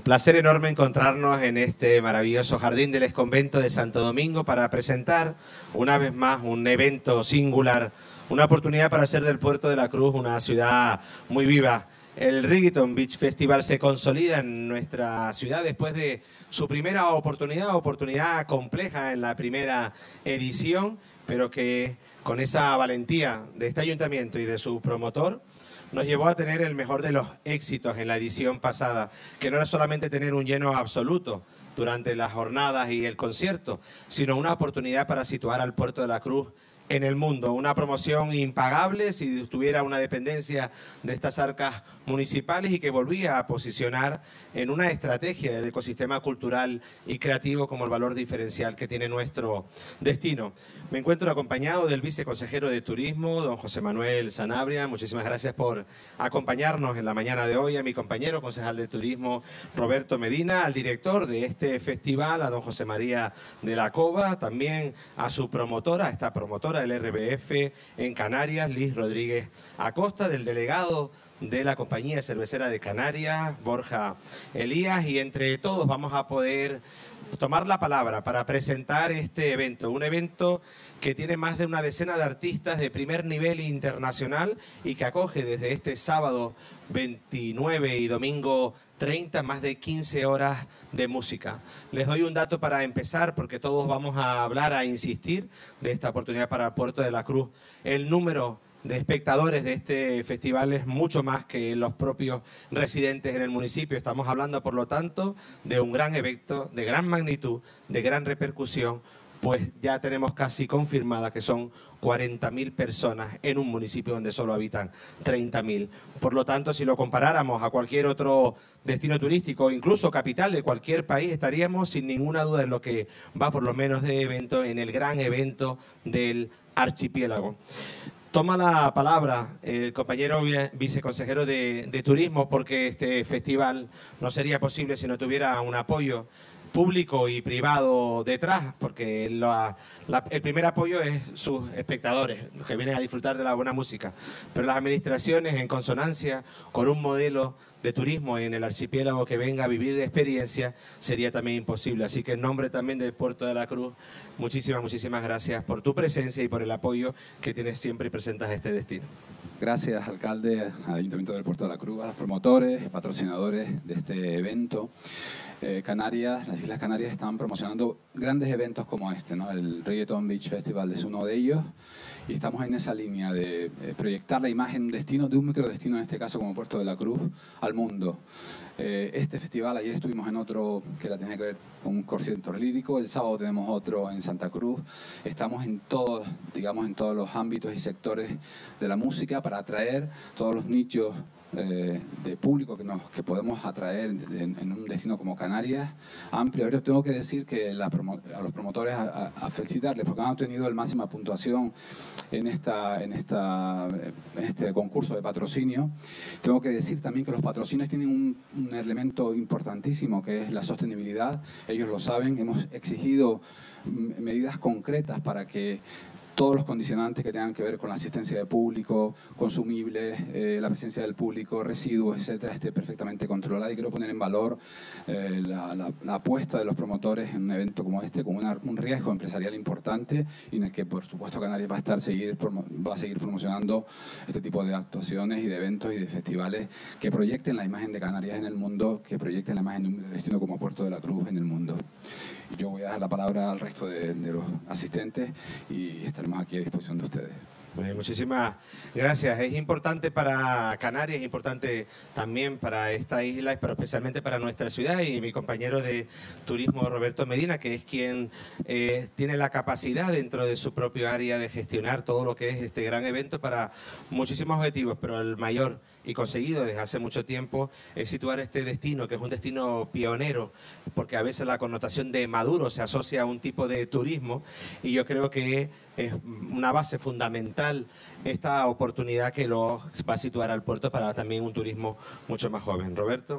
Placer enorme encontrarnos en este maravilloso jardín del exconvento de Santo Domingo para presentar una vez más un evento singular, una oportunidad para hacer del Puerto de la Cruz una ciudad muy viva. El Reggaeton Beach Festival se consolida en nuestra ciudad después de su primera oportunidad compleja en la primera edición, pero que con esa valentía de este ayuntamiento y de su promotor nos llevó a tener el mejor de los éxitos en la edición pasada, que no era solamente tener un lleno absoluto durante las jornadas y el concierto, sino una oportunidad para situar al Puerto de la Cruz en el mundo, una promoción impagable si tuviera una dependencia de estas arcas municipales y que volvía a posicionar en una estrategia del ecosistema cultural y creativo como el valor diferencial que tiene nuestro destino. Me encuentro acompañado del viceconsejero de Turismo, don José Manuel Sanabria. Muchísimas gracias por acompañarnos en la mañana de hoy. A mi compañero concejal de Turismo, Roberto Medina, al director de este festival, a don José María de la Cova, también a su promotora, esta promotora del RBF en Canarias, Liz Rodríguez Acosta, del delegado de la Compañía Cervecera de Canarias, Borja Elías, y entre todos vamos a poder tomar la palabra para presentar este evento, un evento que tiene más de una decena de artistas de primer nivel internacional y que acoge desde este sábado 29 y domingo 30 más de 15 horas de música. Les doy un dato para empezar, porque todos vamos a hablar, a insistir de esta oportunidad para Puerto de la Cruz. El número de espectadores de este festival es mucho más que los propios residentes en el municipio. Estamos hablando, por lo tanto, de un gran evento, de gran magnitud, de gran repercusión, pues ya tenemos casi confirmada que son 40.000 personas en un municipio donde solo habitan 30.000. Por lo tanto, si lo comparáramos a cualquier otro destino turístico, incluso capital de cualquier país, estaríamos sin ninguna duda en lo que va por lo menos de evento, en el gran evento del archipiélago. Toma la palabra el compañero viceconsejero de Turismo, porque este festival no sería posible si no tuviera un apoyo público y privado detrás, porque el primer apoyo es sus espectadores, los que vienen a disfrutar de la buena música, pero las administraciones, en consonancia con un modelo de turismo en el archipiélago que venga a vivir de experiencia, sería también imposible. Así que en nombre también del Puerto de la Cruz, muchísimas gracias por tu presencia y por el apoyo que tienes siempre y presentas a este destino. Gracias, alcalde, al Ayuntamiento del Puerto de la Cruz, a los promotores, patrocinadores de este evento. Canarias, las Islas Canarias están promocionando grandes eventos como este, ¿no? El Reggaeton Beach Festival es uno de ellos y estamos en esa línea de proyectar la imagen de un microdestino, en este caso como Puerto de la Cruz, al mundo. Este festival, ayer estuvimos en otro que tiene que ver con un concierto lírico, el sábado tenemos otro en Santa Cruz. Estamos en todos, digamos, en todos los ámbitos y sectores de la música para atraer todos los nichos de público que podemos atraer en un destino como Canarias amplio. Ahora tengo que decir que a los promotores a felicitarles porque han obtenido la máxima puntuación en este concurso de patrocinio. Tengo que decir también que los patrocinios tienen un elemento importantísimo, que es la sostenibilidad. Ellos lo saben, hemos exigido medidas concretas para que todos los condicionantes que tengan que ver con la asistencia de público, consumibles, la presencia del público, residuos, etcétera, esté perfectamente controlada. Y quiero poner en valor la apuesta de los promotores en un evento como este, con un riesgo empresarial importante y en el que, por supuesto, Canarias va a seguir promocionando este tipo de actuaciones y de eventos y de festivales que proyecten la imagen de Canarias en el mundo, que proyecten la imagen de un destino como Puerto de la Cruz en el mundo. Y yo voy a dar la palabra al resto de los asistentes y estaremos aquí a disposición de ustedes. Bueno, muchísimas gracias. Es importante para Canarias, es importante también para esta isla, pero especialmente para nuestra ciudad, y mi compañero de turismo, Roberto Medina, que es quien tiene la capacidad dentro de su propio área de gestionar todo lo que es este gran evento para muchísimos objetivos, pero el mayor y conseguido desde hace mucho tiempo es situar este destino, que es un destino pionero, porque a veces la connotación de maduro se asocia a un tipo de turismo, y yo creo que es una base fundamental esta oportunidad que lo va a situar al puerto para también un turismo mucho más joven. Roberto.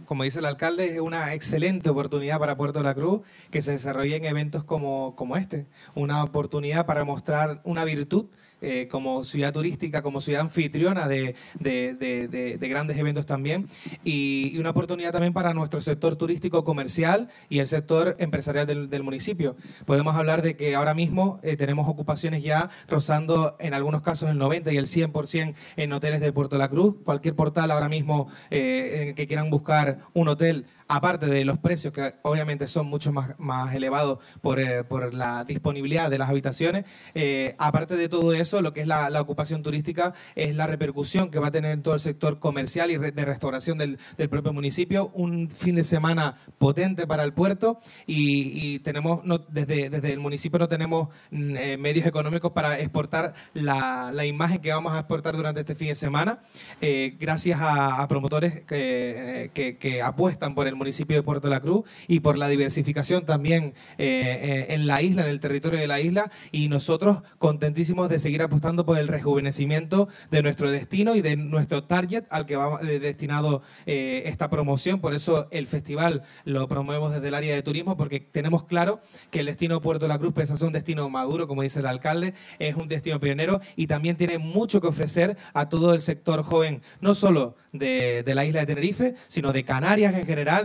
como dice el alcalde, es una excelente oportunidad para Puerto de la Cruz que se desarrollen eventos como este. Una oportunidad para mostrar una virtud como ciudad turística, como ciudad anfitriona de grandes eventos también, y una oportunidad también para nuestro sector turístico comercial y el sector empresarial del municipio. Podemos hablar de que ahora mismo tenemos ocupaciones ya rozando en algunos casos el 90 y el 100% en hoteles de Puerto de la Cruz. Cualquier portal ahora mismo que quieran buscar un hotel, aparte de los precios que obviamente son mucho más elevados por la disponibilidad de las habitaciones, aparte de todo eso, lo que es la ocupación turística es la repercusión que va a tener en todo el sector comercial y de restauración del propio municipio. Un fin de semana potente para el puerto y tenemos desde el municipio no tenemos medios económicos para exportar la imagen que vamos a exportar durante este fin de semana, gracias a promotores que apuestan por el municipio de Puerto de la Cruz y por la diversificación también en la isla, en el territorio de la isla, y nosotros contentísimos de seguir apostando por el rejuvenecimiento de nuestro destino y de nuestro target al que va destinado esta promoción. Por eso el festival lo promovemos desde el área de turismo, porque tenemos claro que el destino Puerto de la Cruz, pese a ser un destino maduro, como dice el alcalde, es un destino pionero y también tiene mucho que ofrecer a todo el sector joven, no solo de la isla de Tenerife, sino de Canarias en general,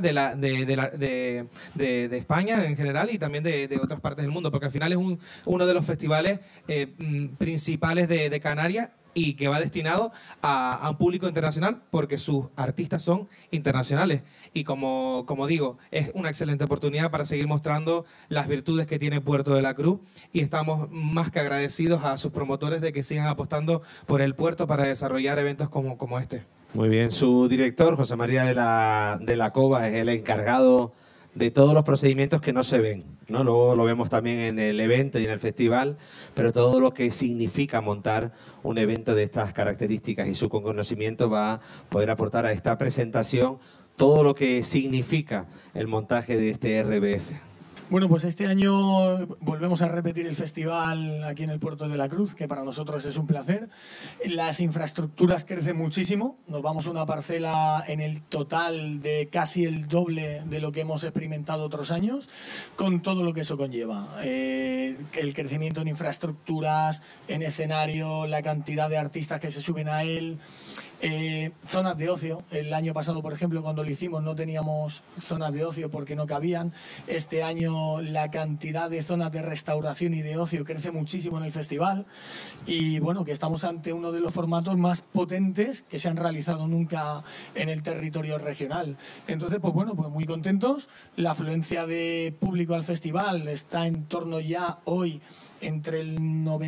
de España en general y también de otras partes del mundo, porque al final es uno de los festivales principales de Canarias y que va destinado a un público internacional porque sus artistas son internacionales. Y como digo, es una excelente oportunidad para seguir mostrando las virtudes que tiene Puerto de la Cruz y estamos más que agradecidos a sus promotores de que sigan apostando por el puerto para desarrollar eventos como este. Muy bien, su director, José María de la Cova, es el encargado de todos los procedimientos que no se ven, ¿no? Luego lo vemos también en el evento y en el festival, pero todo lo que significa montar un evento de estas características y su conocimiento va a poder aportar a esta presentación todo lo que significa el montaje de este RBF. Bueno, pues este año volvemos a repetir el festival aquí en el Puerto de la Cruz, que para nosotros es un placer. Las infraestructuras crecen muchísimo. Nos vamos a una parcela en el total de casi el doble de lo que hemos experimentado otros años, con todo lo que eso conlleva. El crecimiento en infraestructuras, en escenario, la cantidad de artistas que se suben a él. Zonas de ocio. El año pasado, por ejemplo, cuando lo hicimos no teníamos zonas de ocio porque no cabían. Este año la cantidad de zonas de restauración y de ocio crece muchísimo en el festival y bueno, que estamos ante uno de los formatos más potentes que se han realizado nunca en el territorio regional. Entonces, pues bueno, pues muy contentos. La afluencia de público al festival está en torno ya hoy entre el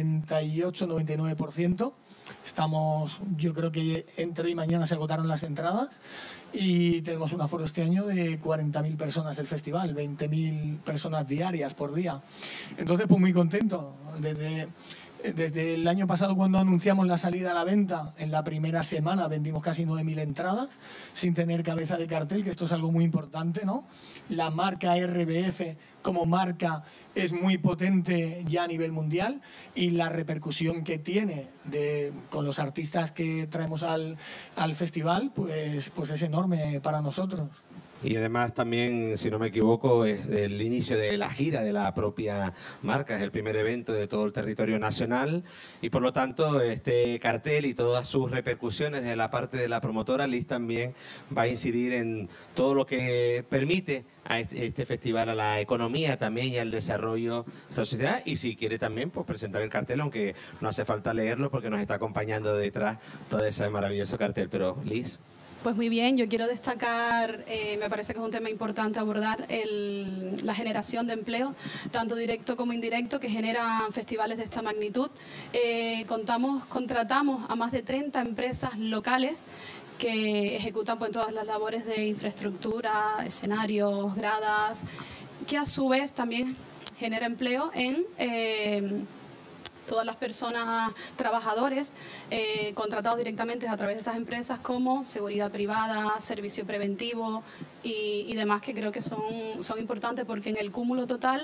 98-99%. Yo creo que entre hoy y mañana se agotaron las entradas y tenemos un aforo este año de 40.000 personas el festival, 20.000 personas diarias por día. Entonces, pues muy contento. Desde el año pasado, cuando anunciamos la salida a la venta, en la primera semana vendimos casi 9.000 entradas sin tener cabeza de cartel, que esto es algo muy importante, ¿no? La marca RBF como marca es muy potente ya a nivel mundial y la repercusión que tiene con los artistas que traemos al festival pues es enorme para nosotros. Y además también, si no me equivoco, es el inicio de la gira de la propia marca, es el primer evento de todo el territorio nacional y por lo tanto este cartel y todas sus repercusiones de la parte de la promotora Liz también va a incidir en todo lo que permite a este festival, a la economía también y al desarrollo de la sociedad, y si quiere también pues presentar el cartel, aunque no hace falta leerlo porque nos está acompañando detrás todo ese maravilloso cartel. Pero Liz. Pues muy bien, yo quiero destacar, me parece que es un tema importante abordar, la generación de empleo, tanto directo como indirecto, que generan festivales de esta magnitud. Contratamos a más de 30 empresas locales que ejecutan pues, todas las labores de infraestructura, escenarios, gradas, que a su vez también genera empleo en todas las personas, trabajadores contratados directamente a través de esas empresas, como seguridad privada, servicio preventivo y demás, que creo que son importantes, porque en el cúmulo total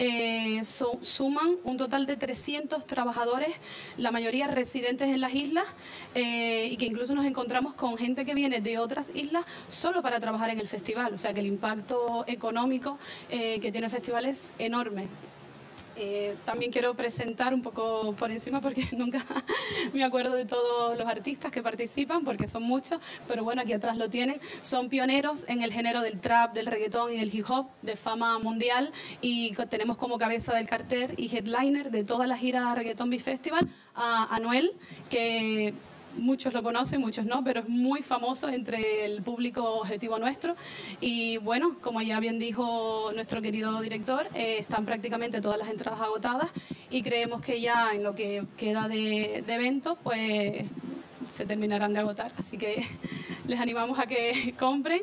suman un total de 300 trabajadores, la mayoría residentes en las islas, y que incluso nos encontramos con gente que viene de otras islas solo para trabajar en el festival. O sea que el impacto económico que tiene el festival es enorme. También quiero presentar un poco por encima, porque nunca me acuerdo de todos los artistas que participan, porque son muchos, pero bueno, aquí atrás lo tienen. Son pioneros en el género del trap, del reggaetón y del hip hop, de fama mundial, y tenemos como cabeza del cartel y headliner de toda la gira Reggaeton Beat Festival a Anuel, que muchos lo conocen, muchos no, pero es muy famoso entre el público objetivo nuestro. Y bueno, como ya bien dijo nuestro querido director, están prácticamente todas las entradas agotadas, y creemos que ya en lo que queda de evento, pues se terminarán de agotar. Así que les animamos a que compren.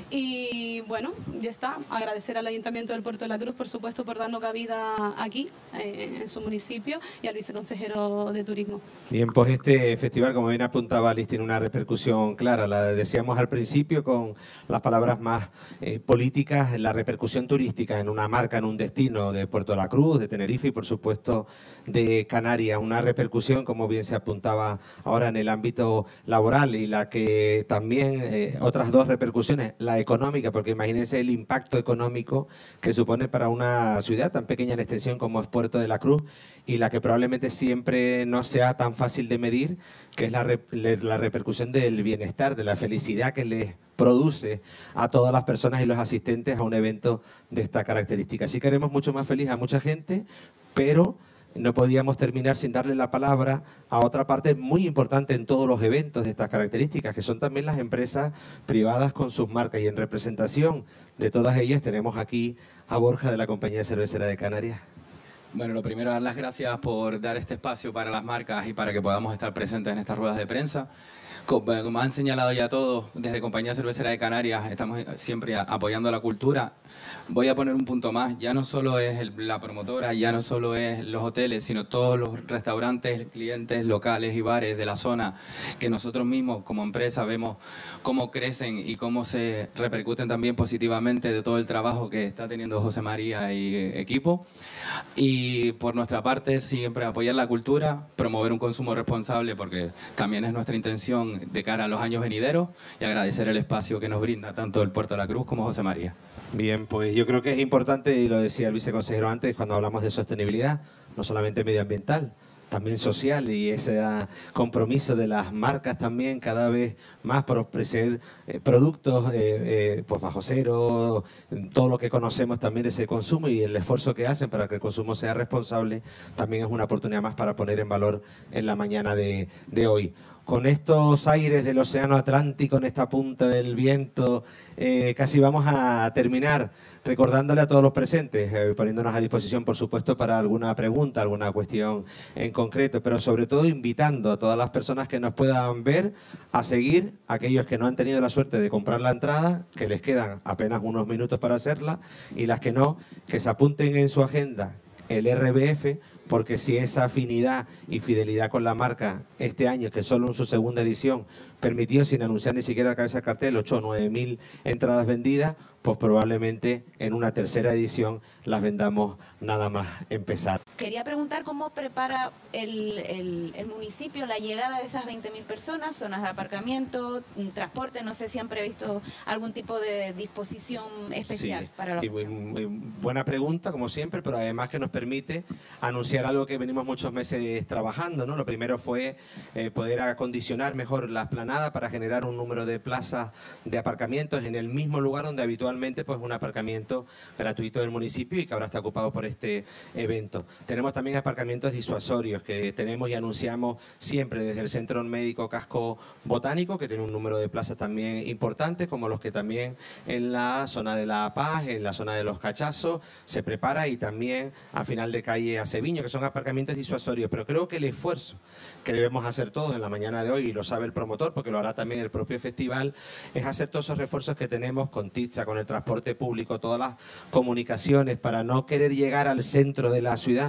Y bueno, ya está. Agradecer al Ayuntamiento del Puerto de la Cruz, por supuesto, por darnos cabida aquí, en su municipio, y al viceconsejero de Turismo. Bien, pues este festival, como bien apuntaba Alice, tiene una repercusión clara. La decíamos al principio con las palabras más políticas, la repercusión turística en una marca, en un destino de Puerto de la Cruz, de Tenerife y, por supuesto, de Canarias. Una repercusión, como bien se apuntaba ahora, en el ámbito laboral, y la que también, otras dos repercusiones, la económica, porque imagínense el impacto económico que supone para una ciudad tan pequeña en extensión como es Puerto de la Cruz, y la que probablemente siempre no sea tan fácil de medir, que es la repercusión del bienestar, de la felicidad que les produce a todas las personas y los asistentes a un evento de esta característica. Así que haremos mucho más feliz a mucha gente, pero no podíamos terminar sin darle la palabra a otra parte muy importante en todos los eventos de estas características, que son también las empresas privadas con sus marcas. Y en representación de todas ellas tenemos aquí a Borja, de la Compañía Cervecera de Canarias. Bueno, lo primero, dar las gracias por dar este espacio para las marcas y para que podamos estar presentes en estas ruedas de prensa. Como han señalado ya todos, desde Compañía Cervecera de Canarias estamos siempre apoyando la cultura. Voy a poner un punto más: ya no solo es la promotora, ya no solo es los hoteles, sino todos los restaurantes, clientes locales y bares de la zona, que nosotros mismos como empresa vemos cómo crecen y cómo se repercuten también positivamente de todo el trabajo que está teniendo José María y equipo. Y por nuestra parte, siempre apoyar la cultura, promover un consumo responsable, porque también es nuestra intención de cara a los años venideros, y agradecer el espacio que nos brinda tanto el Puerto de la Cruz como José María. Bien, pues yo creo que es importante, y lo decía el viceconsejero antes, cuando hablamos de sostenibilidad, no solamente medioambiental, también social, y ese compromiso de las marcas también cada vez más por ofrecer productos pues bajo cero, todo lo que conocemos también de ese consumo, y el esfuerzo que hacen para que el consumo sea responsable, también es una oportunidad más para poner en valor en la mañana de hoy. Con estos aires del Océano Atlántico, en esta punta del viento, casi vamos a terminar, recordándole a todos los presentes, poniéndonos a disposición, por supuesto, para alguna pregunta, alguna cuestión en concreto, pero sobre todo invitando a todas las personas que nos puedan ver a seguir, aquellos que no han tenido la suerte de comprar la entrada, que les quedan apenas unos minutos para hacerla, y las que no, que se apunten en su agenda el RBF, porque si esa afinidad y fidelidad con la marca este año, que solo en su segunda edición permitió, sin anunciar ni siquiera la cabeza del cartel, 8 o 9 mil entradas vendidas, pues probablemente en una tercera edición las vendamos nada más empezar. Quería preguntar cómo prepara el municipio la llegada de esas 20.000 personas, zonas de aparcamiento, transporte. No sé si han previsto algún tipo de disposición especial para la ocasión. Muy buena pregunta, como siempre, pero además que nos permite anunciar algo que venimos muchos meses trabajando, ¿no? Lo primero fue poder acondicionar mejor la esplanada para generar un número de plazas de aparcamientos en el mismo lugar donde habitualmente pues un aparcamiento gratuito del municipio, y que ahora está ocupado por este evento. Tenemos también aparcamientos disuasorios que tenemos y anunciamos siempre desde el Centro Médico Casco Botánico, que tiene un número de plazas también importantes, como los que también en la zona de La Paz, en la zona de Los Cachazos se prepara, y también a final de calle Aceviño, que son aparcamientos disuasorios. Pero creo que el esfuerzo que debemos hacer todos en la mañana de hoy, y lo sabe el promotor porque lo hará también el propio festival, es hacer todos esos refuerzos que tenemos con TITSA, con el transporte público, todas las comunicaciones, para no querer llegar al centro de la ciudad,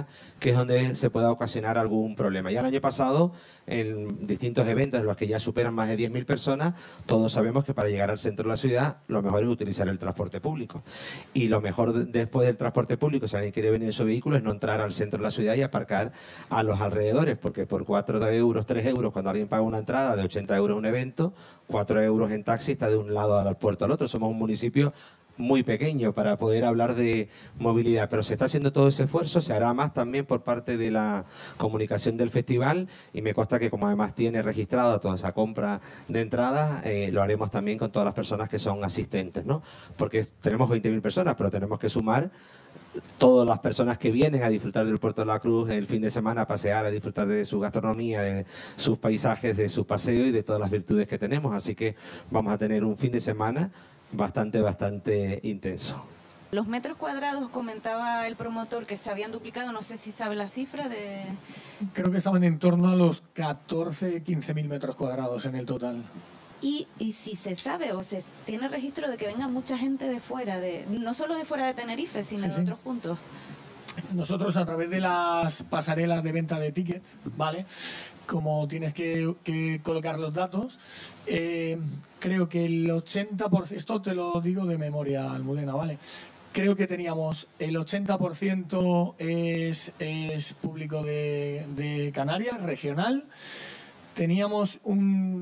que es donde se pueda ocasionar algún problema. Ya el año pasado, en distintos eventos en los que ya superan más de 10.000 personas, todos sabemos que para llegar al centro de la ciudad lo mejor es utilizar el transporte público. Y lo mejor después del transporte público, si alguien quiere venir en su vehículo, es no entrar al centro de la ciudad y aparcar a los alrededores, porque por 4 euros, 3 euros, cuando alguien paga una entrada de 80 euros un evento, 4 euros en taxi está de un lado al puerto al otro. Somos un municipio muy pequeño para poder hablar de movilidad, pero se está haciendo todo ese esfuerzo, se hará más también por parte de la comunicación del festival, y me consta que como además tiene registrada toda esa compra de entradas, lo haremos también con todas las personas que son asistentes, ¿no? Porque tenemos 20.000 personas, pero tenemos que sumar todas las personas que vienen a disfrutar del Puerto de la Cruz el fin de semana, a pasear, a disfrutar de su gastronomía, de sus paisajes, de su paseo y de todas las virtudes que tenemos. Así que vamos a tener un fin de semana bastante intenso. Los metros cuadrados, comentaba el promotor, que se habían duplicado, no sé si sabe la cifra de... Creo que estaban en torno a los 14, 15.000 metros cuadrados en el total. Y si se sabe o se tiene registro de que venga mucha gente de fuera, no solo de fuera de Tenerife, sino de otros puntos. Nosotros, a través de las pasarelas de venta de tickets, ¿vale? Como tienes que colocar los datos, creo que el 80%, esto te lo digo de memoria, Almudena, ¿vale? Creo que teníamos el 80% es público de Canarias, regional. Teníamos un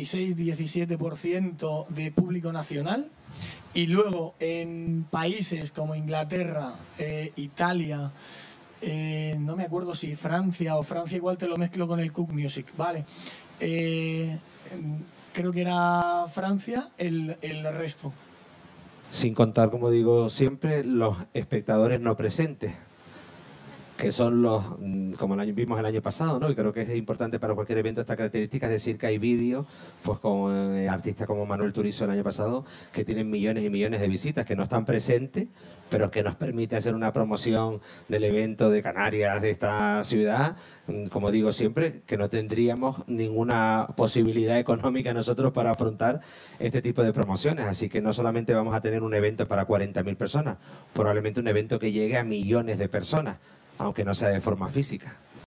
16-17% de público nacional. Y luego en países como Inglaterra, Italia, no me acuerdo si Francia, o Francia igual te lo mezclo con el Cook Music, ¿vale? Creo que era Francia el resto. Sin contar, como digo siempre, los espectadores no presentes, que son los, como vimos el año pasado, ¿no? Y creo que es importante para cualquier evento esta característica, es decir, que hay vídeos, pues con artistas como Manuel Turizo el año pasado, que tienen millones y millones de visitas, que no están presentes, pero que nos permite hacer una promoción del evento de Canarias, de esta ciudad, como digo siempre, que no tendríamos ninguna posibilidad económica nosotros para afrontar este tipo de promociones. Así que no solamente vamos a tener un evento para 40.000 personas, probablemente un evento que llegue a millones de personas, aunque no sea de forma física.